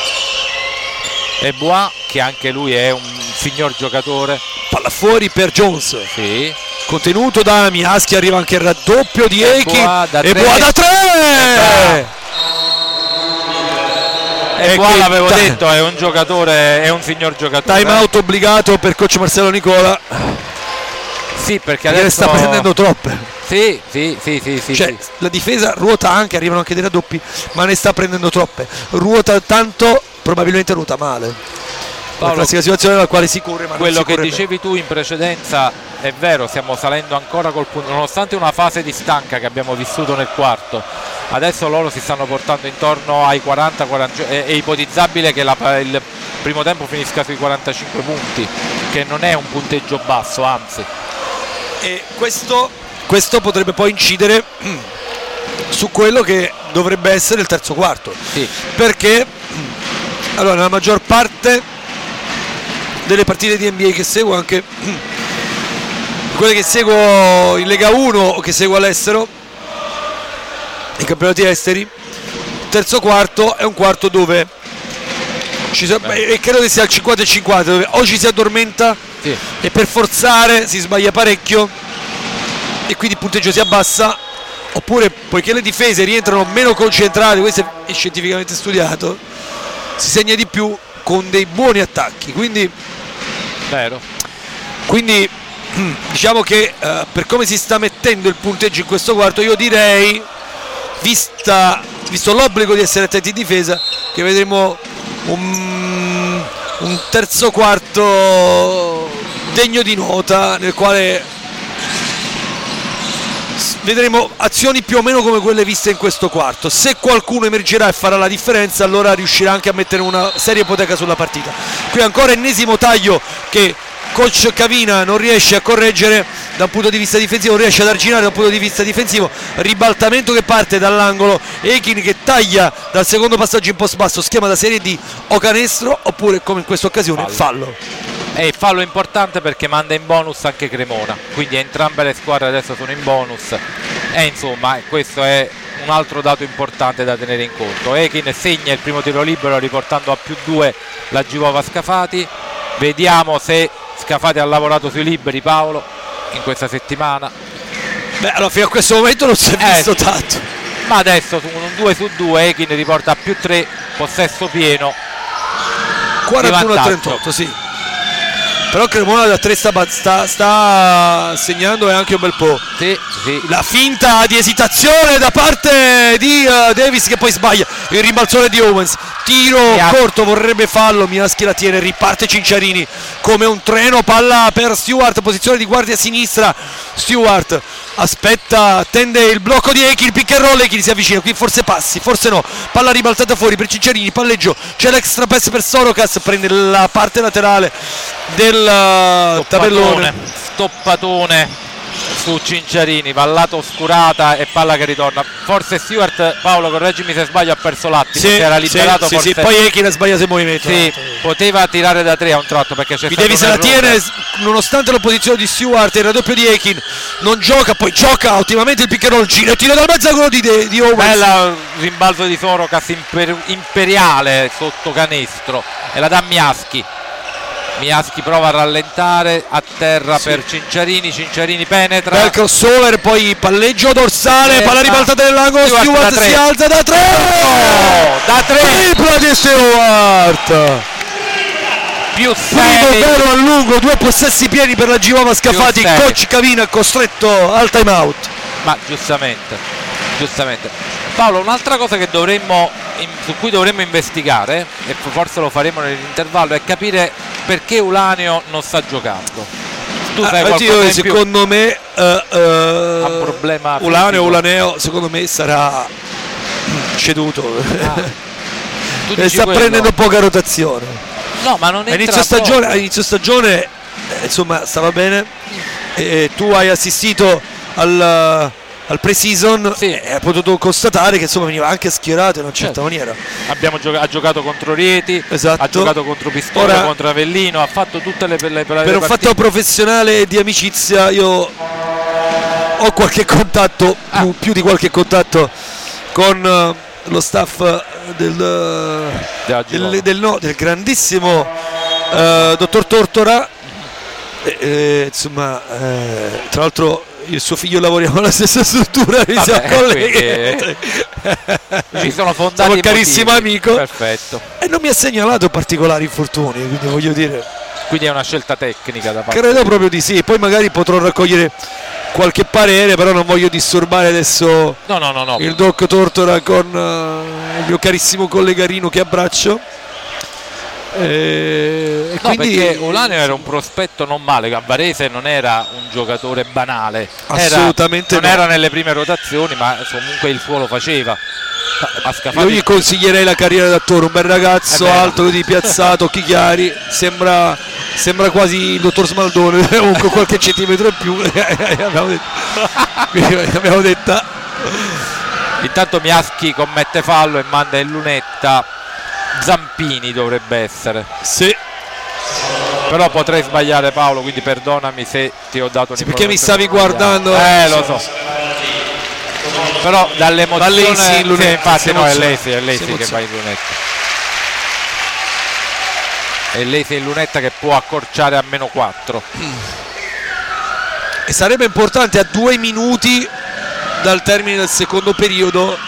E Bois, che anche lui è un signor giocatore. Palla fuori per Jones. Sì. Contenuto da Miaschi, arriva anche il raddoppio di Aikin Bois da e tre. Bois da tre. E E qua qui l'avevo ta- detto, è un giocatore, è un signor giocatore. Time out obbligato per coach Marcello Nicola, Sì, perché che ne adesso sta prendendo troppe. Sì, sì, sì, sì, sì, Cioè, sì. la difesa ruota anche, arrivano anche dei raddoppi, ma ne sta prendendo troppe. Ruota tanto, probabilmente ruota male. La Paolo, classica situazione nella quale si corre, ma non quello si che corre dicevi tu in precedenza è vero, stiamo salendo ancora col punto, nonostante una fase di stanca che abbiamo vissuto nel quarto, Adesso loro si stanno portando intorno ai quaranta quaranta, è, è ipotizzabile che la, il primo tempo finisca sui quarantacinque punti, che non è un punteggio basso, anzi. E questo, questo potrebbe poi incidere su quello che dovrebbe essere il terzo quarto, sì. Perché allora nella maggior parte delle partite di N B A che seguo, anche quelle che seguo in Lega uno o che seguo all'estero, i campionati esteri, il terzo quarto è un quarto dove ci so, e credo che sia al cinquanta e cinquanta, dove o ci si addormenta, sì, e per forzare si sbaglia parecchio e quindi il punteggio si abbassa, oppure poiché le difese rientrano meno concentrate, questo è scientificamente studiato, si segna di più con dei buoni attacchi, quindi vero. Quindi diciamo che uh, per come si sta mettendo il punteggio in questo quarto, io direi, vista, visto l'obbligo di essere attenti in difesa, che vedremo un, un terzo quarto degno di nota, nel quale vedremo azioni più o meno come quelle viste in questo quarto. Se qualcuno emergerà e farà la differenza, allora riuscirà anche a mettere una seria ipoteca sulla partita. Qui ancora ennesimo taglio che coach Cavina non riesce a correggere da un punto di vista difensivo, non riesce ad arginare da un punto di vista difensivo. Ribaltamento che parte dall'angolo, Ekin che taglia dal secondo passaggio in post basso, schema da serie D, o canestro oppure, come in questa occasione, fallo. E fallo importante perché manda in bonus anche Cremona, quindi entrambe le squadre adesso sono in bonus e insomma questo è un altro dato importante da tenere in conto. Ekin segna il primo tiro libero riportando a più due la Givova Scafati. Vediamo se Scafati ha lavorato sui liberi, Paolo, in questa settimana. Beh, allora fino a questo momento non si è eh, visto tanto, ma adesso su un due su due Ekin riporta a più tre, possesso pieno, quarantuno a trentotto, sì. Però Cremona da tre sta, sta, sta segnando e anche un bel po'. Sì, sì. La finta di esitazione da parte di uh, Davis, che poi sbaglia il rimbalzone di Owens, tiro yeah. corto, vorrebbe fallo, Miaschi la tiene, riparte Cinciarini come un treno, palla per Stewart, posizione di guardia a sinistra. Stewart aspetta, attende il blocco di Ekin, pick and roll, Ekin si avvicina, qui forse passi, forse no, palla ribaltata fuori per Cinciarini, palleggio, c'è l'extra pass per Sorokas, prende la parte laterale del uh, tabellone, stoppatone su Cinciarini, pallata oscurata e palla che ritorna. Forse Stewart, Paolo correggimi se sbaglio, ha perso l'attimo, sì, si era liberato, sì, forse... sì, poi Ekin sbaglia se movimento, sì, poteva tirare da tre a un tratto perché c'è stato Davis la tiene nonostante l'opposizione di Stewart, il raddoppio di Ekin, non gioca, poi gioca ottimamente il pick and roll, gira, tiro dal mezzo quello di, di Owens, bella rimbalzo di Sorokas imper, imperiale sotto canestro e la dà Miaschi. Miaschi prova a rallentare, a terra, sì, per Cinciarini, Cinciarini penetra, bel crossover, poi palleggio dorsale, palla ribaltata nell'angolo, Stewart, Stewart si alza da tre, oh, da tre, tripla di Stewart, più sei, davvero a lungo, due possessi pieni per la Givova Scafati, coach Cavina costretto al time out. Ma giustamente, giustamente. Paolo, un'altra cosa che dovremmo, in, su cui dovremmo investigare, e forse lo faremo nell'intervallo, è capire perché Ulaneo non sta giocando. Tu sai ah, qualcosa in secondo più? me uh, uh, ha un problema Ulaneo, Ulaneo secondo me sarà ceduto, ah, e sta quello? prendendo poca rotazione. No, ma non a inizio stagione, a inizio stagione eh, insomma stava bene, e tu hai assistito al al pre-season, sì, e ha potuto constatare che insomma veniva anche schierato in una certa, certo, maniera. Abbiamo gioca- ha giocato contro Rieti, esatto, ha giocato contro Pistoia, ora, contro Avellino, ha fatto tutte le, le, le per un partite. Fatto professionale di amicizia, io ho qualche contatto, ah. più, più di qualche contatto con uh, lo staff del, uh, del, del, no, del grandissimo uh, dottor Tortora, e, e, insomma eh, tra l'altro il suo figlio lavoriamo nella stessa struttura, mi siamo collegati, ci sono fondati, siamo carissimo amico. Perfetto. E non mi ha segnalato particolari infortuni, quindi voglio dire, quindi è una scelta tecnica da parte, credo proprio di sì, poi magari potrò raccogliere qualche parere, però non voglio disturbare adesso no, no, no, no. il doc Tortora con uh, il mio carissimo collega Rino, che abbraccio. Eh, e No, quindi perché Ulaneo era un prospetto non male, Varese non era un giocatore banale, assolutamente era, non no. era nelle prime rotazioni, ma comunque il suo lo faceva. A Io gli consiglierei la carriera d'attore, un bel ragazzo, Eh beh, alto, così piazzato, occhi chiari, sembra, sembra quasi il dottor Smaldone, comunque qualche centimetro in più. abbiamo, detto, abbiamo detta. Intanto Miaschi commette fallo e manda in lunetta. Zampini dovrebbe essere. Sì. Però potrei sbagliare, Paolo, quindi perdonami se ti ho dato Sì, un'informazione. perché mi stavi guardando. Eh, lo so. Però dall'emozione, Lacy in lunetta, sì, infatti si no, è emoziona. Lacy, è Lacy Si che emoziona. va in lunetta. È Lacy in lunetta che può accorciare a meno quattro. E sarebbe importante a due minuti dal termine del secondo periodo.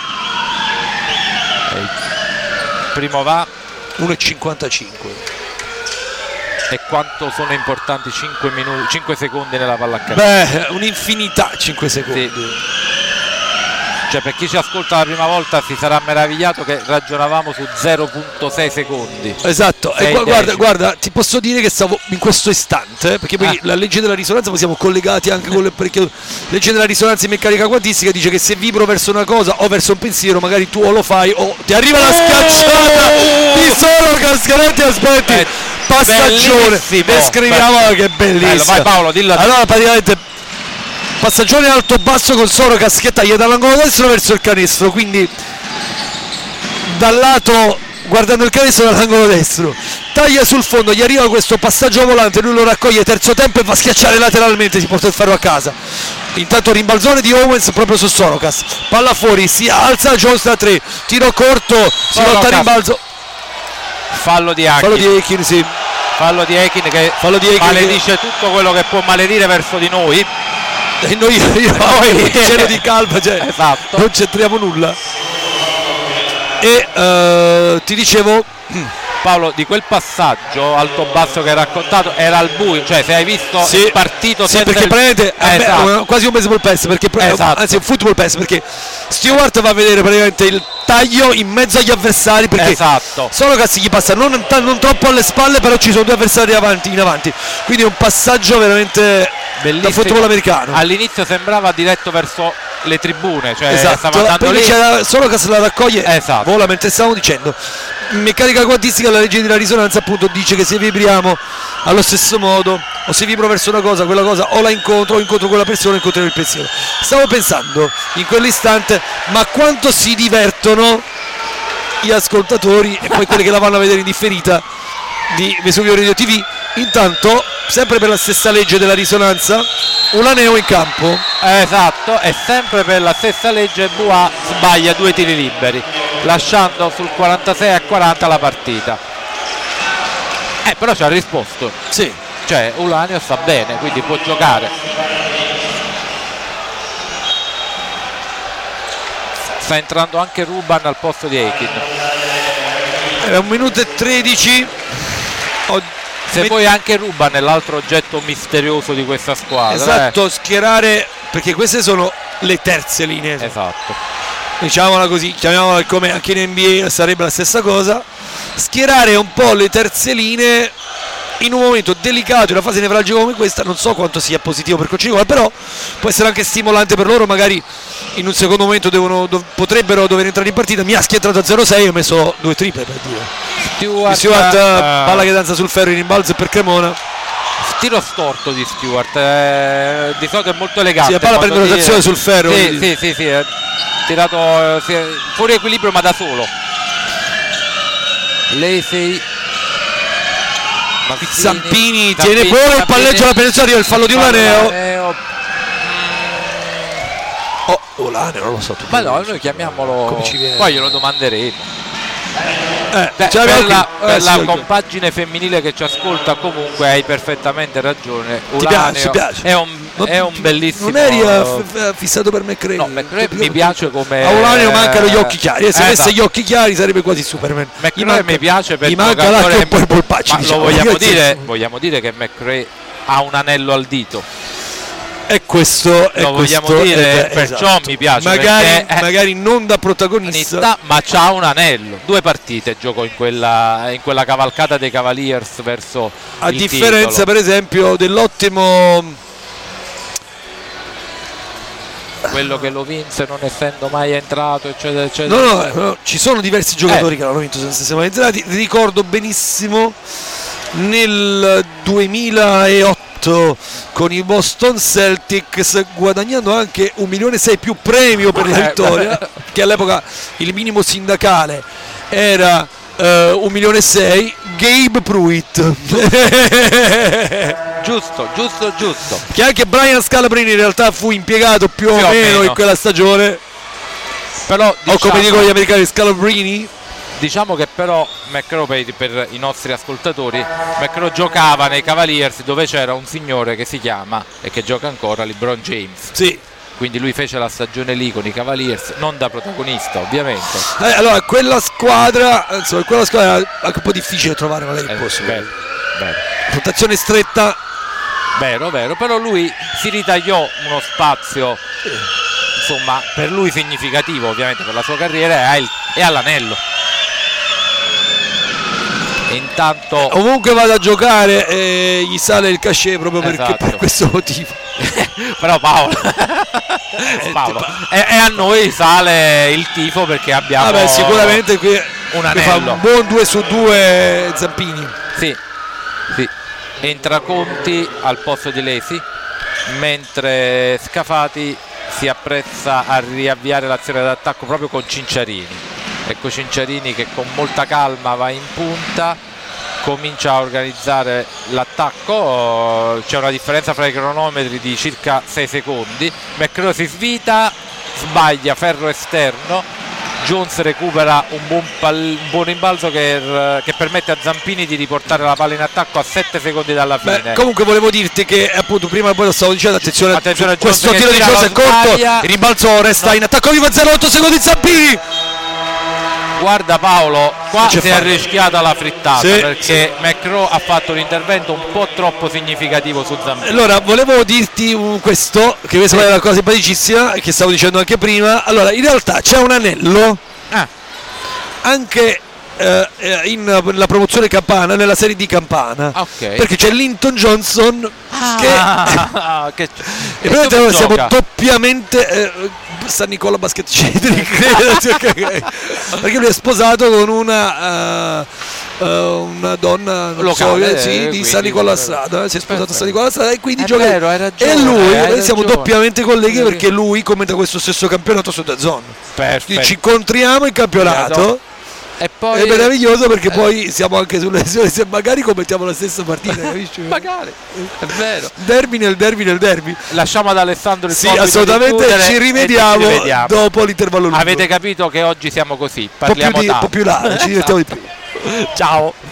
Primo va. uno e cinquantacinque. E quanto sono importanti cinque, minuti, cinque secondi nella pallacanestro? Beh, un'infinità, cinque secondi. Sì. Cioè, per chi ci ascolta la prima volta si sarà meravigliato che ragionavamo su zero virgola sei secondi. Esatto, e sei gu- guarda, decimi. guarda, ti posso dire che stavo in questo istante, perché poi Ah. la legge della risonanza, poi siamo collegati anche con le perché legge della risonanza in meccanica quantistica dice che se vibro verso una cosa o verso un pensiero, magari tu o lo fai o ti arriva la schiacciata di solo Cascaretti, aspetti. Eh, Passaggione, bellissimo. descriviamo che bellissimo. Bello, vai Paolo, dillo a te. Allora praticamente passaggione alto basso con Sorocas che taglia dall'angolo destro verso il canestro, quindi dal lato guardando il canestro dall'angolo destro, taglia sul fondo, gli arriva questo passaggio volante, lui lo raccoglie terzo tempo e va a schiacciare lateralmente, si porta il ferro a casa. Intanto rimbalzone di Owens proprio su Sorocas, palla fuori, si alza Jones da tre, tiro corto, si Sorocas. lotta a rimbalzo, Fallo di Akin. fallo di Akin, sì. Fallo di Akin che Fallo di Akin maledice tutto quello che può maledire verso di noi. E noi, io, Noi- cielo di calma, cioè, Esatto. non c'entriamo nulla. E eh, ti dicevo, Paolo, di quel passaggio alto-basso che hai raccontato era al buio, cioè se hai visto sì, il partito sì, senza perché il- praticamente Eh, eh, esatto. beh, quasi un baseball pass, perché, Esatto. anzi un football pass, perché Stewart va a vedere praticamente il taglio in mezzo agli avversari, perché Esatto. Sorocas gli passa non, non troppo alle spalle, però ci sono due avversari avanti, in avanti, quindi è un passaggio veramente da football americano. All'inizio sembrava diretto verso le tribune, cioè Esatto, stava andando poi lì. c'era Sorocas la raccoglie, Esatto. vola, mentre stavamo dicendo in meccanica quantistica la legge della risonanza appunto dice che se vibriamo allo stesso modo, o se vibro verso una cosa, quella cosa o la incontro o incontro quella persona, incontro il pensiero. Stavo pensando in quell'istante, ma quanto si divertono gli ascoltatori e poi quelli che la vanno a vedere in differita di Vesuvio Radio T V. Intanto, sempre per la stessa legge della risonanza, Ulaneo in campo. Esatto, e sempre per la stessa legge Bua sbaglia due tiri liberi, lasciando sul quarantasei a quaranta la partita. Eh, però ci ha risposto. Sì. Cioè Ulaneo sta bene, quindi può giocare. Sta entrando anche Ruban al posto di Akin. Era un minuto e tredici. Ho- Se met- poi anche Ruban è l'altro oggetto misterioso di questa squadra. Esatto, schierare, perché queste sono le terze linee. eh. Esatto. Diciamola così, chiamiamola come anche in N B A sarebbe la stessa cosa. Schierare un po' le terze linee in un momento delicato, in una fase nevralgica come questa, non so quanto sia positivo per Coach Nicola, però può essere anche stimolante per loro, magari in un secondo momento devono, dov- potrebbero dover entrare in partita. Mi ha schietrato a zero sei e ho messo due triple per dire. Stewart, Stewart, eh, palla che danza sul ferro in rimbalzo per Cremona. tiro storto di Stewart, eh, di solito è molto elegante. Sì, la palla quando prende tira. rotazione sul ferro. Sì, quindi- sì, sì, sì, è tirato eh, sì, fuori equilibrio ma da solo. Lacy, Zampini tiene fuori il palleggio alla penetrazione, il fallo di Ulaneo. Oh, Ulaneo, non lo so. Tu Ma no, noi chiamiamolo, come ci viene? poi glielo domanderemo. Eh, Beh, ce l'abbiamo per la, qui. per Eh, la sì, ok. compagine femminile che ci ascolta comunque hai perfettamente ragione. Ti Ulaneo piace, piace. È, un, Non- è un bellissimo. Non eri eh, f- f- fissato per McRae? No, McRae mi piace come. A Ulaneo mancano gli occhi chiari, e se Eh, avesse esatto. gli occhi chiari sarebbe quasi Superman. Gli McRae manca- mi piace per gli manca giocatore- l'H e un po' i polpacci, ma diciamo. lo vogliamo Nel dire, senso- vogliamo dire che McRae ha un anello al dito. E questo è lo vogliamo questo, dire, eh, perciò esatto. mi piace, magari, perché magari non da protagonista, ma c'ha un anello, due partite giocò in quella, in quella cavalcata dei Cavaliers verso a il differenza titolo. per esempio dell'ottimo quello che lo vinse non essendo mai entrato, eccetera eccetera. no no, no ci sono diversi giocatori eh. che l'hanno vinto senza essere mai entrati. Ricordo benissimo nel duemilaotto con i Boston Celtics, guadagnando anche un milione e sei più premio per la vittoria, che all'epoca il minimo sindacale era uh, un milione e sei. Gabe Pruitt giusto giusto giusto che anche Brian Scalabrine in realtà fu impiegato più, più o, meno, meno in quella stagione, però diciamo, o come dicono gli americani, Scalabrini. Diciamo che però McEnroe, per, per i nostri ascoltatori, McEnroe giocava nei Cavaliers dove c'era un signore che si chiama e che gioca ancora, LeBron James. Sì. Quindi lui fece la stagione lì con i Cavaliers, non da protagonista ovviamente. Eh, allora quella squadra, insomma, quella squadra è anche un po' difficile trovare magari il eh, posto. Vero, vero. Rotazione stretta. Vero, vero, però lui si ritagliò uno spazio, insomma, per lui significativo ovviamente per la sua carriera e, e all'anello. Intanto ovunque vada a giocare eh, gli sale il cachet proprio perché, esatto. per questo motivo. Però Paolo, Paolo e, e a noi sale il tifo perché abbiamo Vabbè, sicuramente qui un anello, un buon due su due Zampini. Sì, sì. Entra Conti al posto di Lesi, mentre Scafati si apprezza a riavviare l'azione d'attacco proprio con Cinciarini. Ecco Cinciarini che con molta calma va in punta, comincia a organizzare l'attacco, c'è una differenza fra i cronometri di circa sei secondi. McEnroe si svita, sbaglia ferro esterno, Jones recupera un buon, pal- un buon rimbalzo che, che permette a Zampini di riportare la palla in attacco a sette secondi dalla fine. Beh, comunque volevo dirti che appunto prima poi lo stavo dicendo, attenzione, attenzione questo tiro di Jones è corto, il rimbalzo resta no. in attacco vivo, zero virgola otto secondi Zampini. Guarda Paolo, qua si è arrischiata la frittata, sì, perché sì. McEnroe ha fatto un intervento un po' troppo significativo su Zampini. Allora volevo dirti un, questo che questa sì. è una cosa simpaticissima che stavo dicendo anche prima. Allora in realtà c'è un anello ah. anche eh, in la promozione Campana, nella serie di Campana, okay. perché c'è Linton Johnson ah, che, che, e che noi siamo doppiamente eh, San Nicola Basket Centric perché lui è sposato con una uh, uh, una donna non locale so, sì, di San Nicola Strada, si è sposato a San Nicola Strada e quindi è gioca vero, hai ragione, e lui hai siamo ragione. doppiamente colleghi perché lui commenta questo stesso campionato su DAZN. Perfetto. Ci incontriamo in campionato. E poi è meraviglioso perché eh. poi siamo anche sulle lezioni, se magari commentiamo la stessa partita, capisci? Magari, è vero. Derby nel derby nel derby. Lasciamo ad Alessandro il sì, assolutamente ci rivediamo, ci rivediamo dopo l'intervallo lungo. Avete capito che oggi siamo così, parliamo un po' più, di, un po' più là, ci divertiamo di più. Ciao.